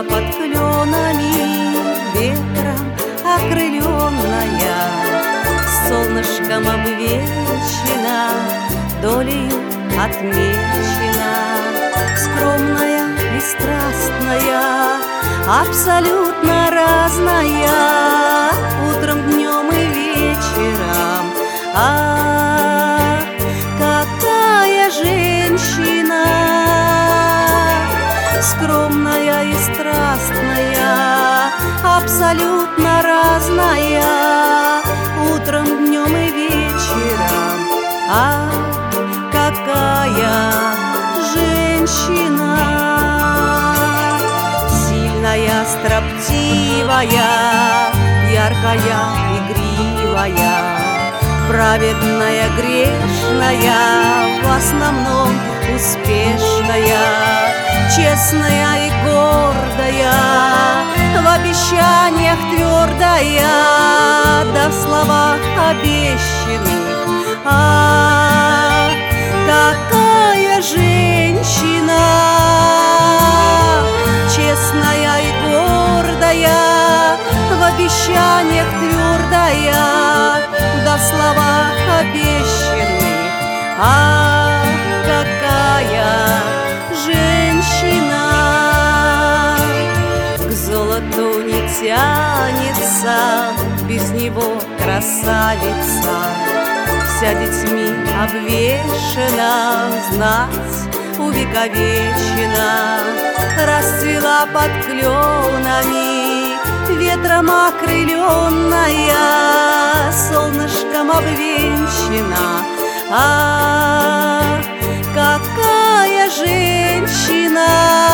под кленами, ветром окрыленная, солнышком обвечена, долею отмечена, скромная и страстная, абсолютно разная, утром, днем и вечером. Ах, какая женщина, скромная и страстная, абсолютно разная, утром, днем и вечером. Ах, какая женщина, сильная, строптивая, яркая, игривая, праведная, грешная, в основном успешная, честная и гордая, в обещаниях твердая, да в словах обещанных. Ах, какая женщина, честная и гордая, в обещаниях твердая, да в словах обещанных. Ах, какая женщина, к золоту не тянется, без него красавица, вся детьми обвешена, знать увековечена, расцвела под кленами, ветром окрыленная, солнышком обвенчана. Ах, какая женщина,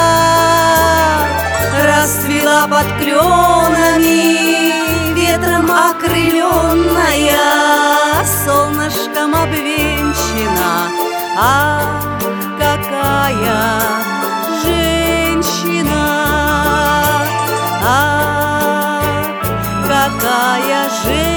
расцвела под кленами, ветром окрыленная, солнышком обвенчана. Ах, какая женщина, ах, какая женщина.